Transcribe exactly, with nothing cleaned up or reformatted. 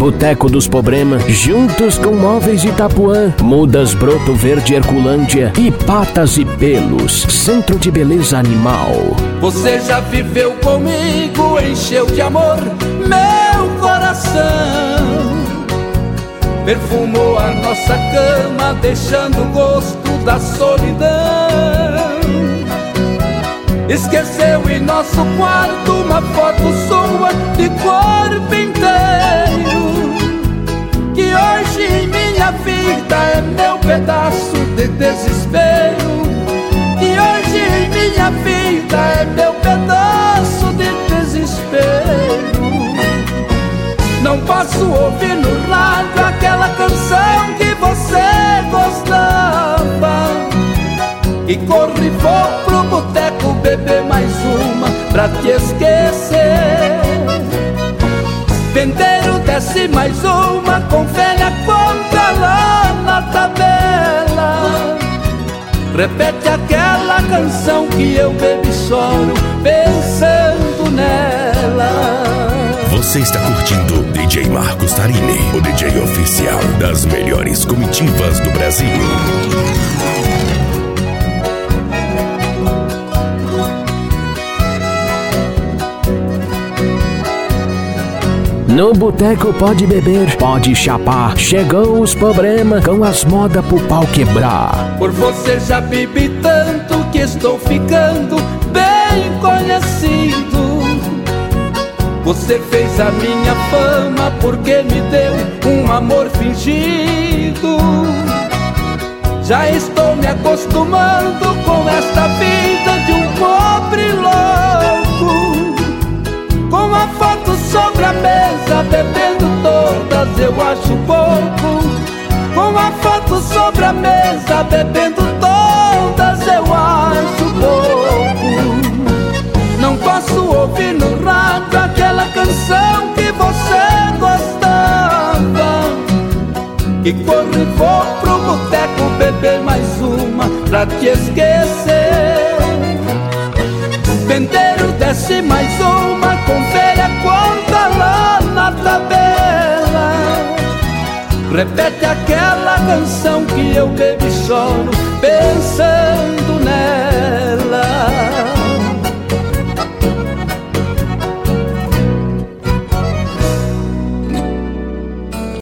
Boteco dos Problema, juntos com Móveis Itapuã, Mudas Broto Verde Herculândia e Patas e Pelos, Centro de Beleza Animal. Você já viveu comigo, encheu de amor meu coração, perfumou a nossa cama, deixando o gosto da solidão. Esqueceu em nosso quarto uma foto sua de corpo inteiro, que hoje em minha vida é meu pedaço de desespero, que hoje em minha vida é meu pedaço de desespero. Não posso ouvir no rádio aquela canção que você gostava, e corro e vou pro boteco beber mais uma pra te esquecer. Vendeiro desce mais uma, confere a conta lá na tabela, repete aquela canção que eu bebo e choro pensando nela. Você está curtindo D J Marcos Tarini, o D J oficial das melhores comitivas do Brasil. No boteco pode beber, pode chapar, chegou os problemas com as modas pro pau quebrar. Por você já bebi tanto que estou ficando bem conhecido. Você fez a minha fama porque me deu um amor fingido. Já estou me acostumando com esta vida de um pobre louco, com a foto sobre a mesa, bebendo todas eu acho pouco. Com a foto sobre a mesa, bebendo todas eu acho pouco. Não posso ouvir no rádio aquela canção que você gostava, e corro e vou pro boteco beber mais uma pra te esquecer. Vendeiro desce mais uma, confere a conta lá na tabela, repete aquela canção que eu bebo e choro pensando